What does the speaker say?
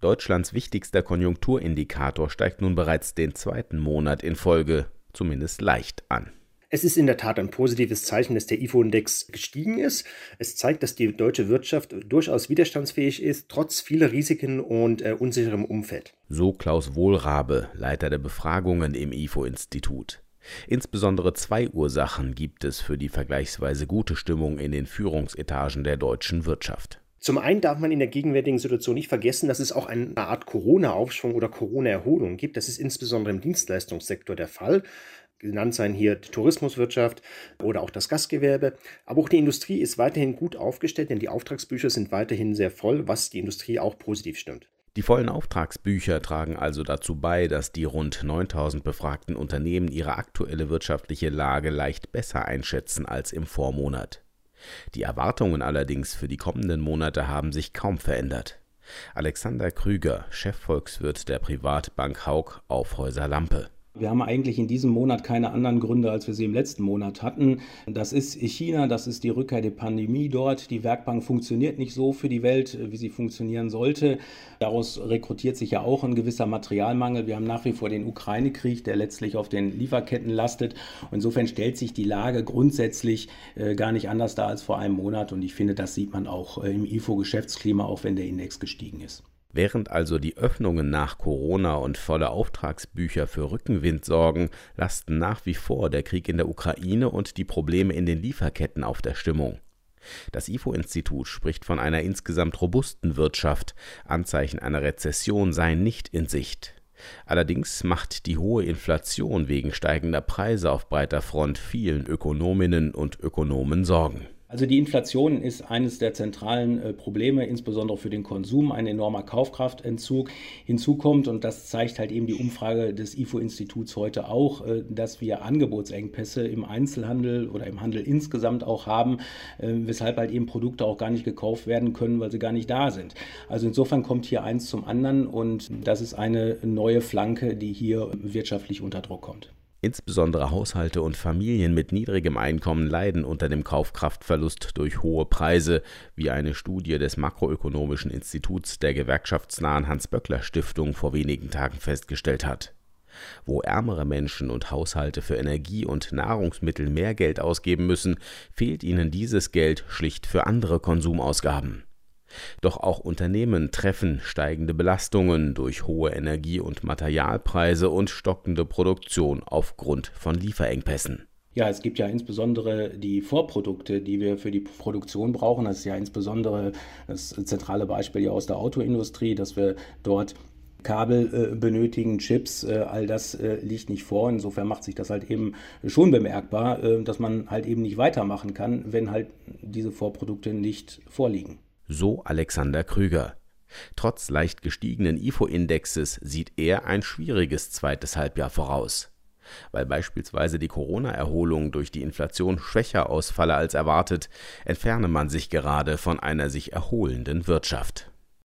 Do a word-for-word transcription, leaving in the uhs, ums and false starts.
Deutschlands wichtigster Konjunkturindikator steigt nun bereits den zweiten Monat in Folge, zumindest leicht an. Es ist in der Tat ein positives Zeichen, dass der I F O-Index gestiegen ist. Es zeigt, dass die deutsche Wirtschaft durchaus widerstandsfähig ist, trotz vieler Risiken und äh, unsicherem Umfeld. So Klaus Wohlrabe, Leiter der Befragungen im I F O-Institut. Insbesondere zwei Ursachen gibt es für die vergleichsweise gute Stimmung in den Führungsetagen der deutschen Wirtschaft. Zum einen darf man in der gegenwärtigen Situation nicht vergessen, dass es auch eine Art Corona-Aufschwung oder Corona-Erholung gibt. Das ist insbesondere im Dienstleistungssektor der Fall. Genannt seien hier die Tourismuswirtschaft oder auch das Gastgewerbe. Aber auch die Industrie ist weiterhin gut aufgestellt, denn die Auftragsbücher sind weiterhin sehr voll, was die Industrie auch positiv stimmt. Die vollen Auftragsbücher tragen also dazu bei, dass die rund neuntausend befragten Unternehmen ihre aktuelle wirtschaftliche Lage leicht besser einschätzen als im Vormonat. Die Erwartungen allerdings für die kommenden Monate haben sich kaum verändert. Alexander Krüger, Chefvolkswirt der Privatbank Hauck Aufhäuser-Lampe. Wir haben eigentlich in diesem Monat keine anderen Gründe, als wir sie im letzten Monat hatten. Das ist China, das ist die Rückkehr der Pandemie dort. Die Werkbank funktioniert nicht so für die Welt, wie sie funktionieren sollte. Daraus rekrutiert sich ja auch ein gewisser Materialmangel. Wir haben nach wie vor den Ukraine-Krieg, der letztlich auf den Lieferketten lastet. Insofern stellt sich die Lage grundsätzlich äh, gar nicht anders dar als vor einem Monat. Und ich finde, das sieht man auch äh, im I F O-Geschäftsklima, auch wenn der Index gestiegen ist. Während also die Öffnungen nach Corona und volle Auftragsbücher für Rückenwind sorgen, lasten nach wie vor der Krieg in der Ukraine und die Probleme in den Lieferketten auf der Stimmung. Das I F O-Institut spricht von einer insgesamt robusten Wirtschaft, Anzeichen einer Rezession seien nicht in Sicht. Allerdings macht die hohe Inflation wegen steigender Preise auf breiter Front vielen Ökonominnen und Ökonomen Sorgen. Also die Inflation ist eines der zentralen äh, Probleme, insbesondere für den Konsum, ein enormer Kaufkraftentzug hinzukommt. Und das zeigt halt eben die Umfrage des I F O-Instituts heute auch, äh, dass wir Angebotsengpässe im Einzelhandel oder im Handel insgesamt auch haben, äh, weshalb halt eben Produkte auch gar nicht gekauft werden können, weil sie gar nicht da sind. Also insofern kommt hier eins zum anderen und das ist eine neue Flanke, die hier wirtschaftlich unter Druck kommt. Insbesondere Haushalte und Familien mit niedrigem Einkommen leiden unter dem Kaufkraftverlust durch hohe Preise, wie eine Studie des Makroökonomischen Instituts der gewerkschaftsnahen Hans-Böckler-Stiftung vor wenigen Tagen festgestellt hat. Wo ärmere Menschen und Haushalte für Energie und Nahrungsmittel mehr Geld ausgeben müssen, fehlt ihnen dieses Geld schlicht für andere Konsumausgaben. Doch auch Unternehmen treffen steigende Belastungen durch hohe Energie- und Materialpreise und stockende Produktion aufgrund von Lieferengpässen. Ja, es gibt ja insbesondere die Vorprodukte, die wir für die Produktion brauchen. Das ist ja insbesondere das zentrale Beispiel ja aus der Autoindustrie, dass wir dort Kabel äh, benötigen, Chips, äh, all das äh, liegt nicht vor. Insofern macht sich das halt eben schon bemerkbar, äh, dass man halt eben nicht weitermachen kann, wenn halt diese Vorprodukte nicht vorliegen. So Alexander Krüger. Trotz leicht gestiegenen I F O-Indexes sieht er ein schwieriges zweites Halbjahr voraus. Weil beispielsweise die Corona-Erholung durch die Inflation schwächer ausfalle als erwartet, entferne man sich gerade von einer sich erholenden Wirtschaft.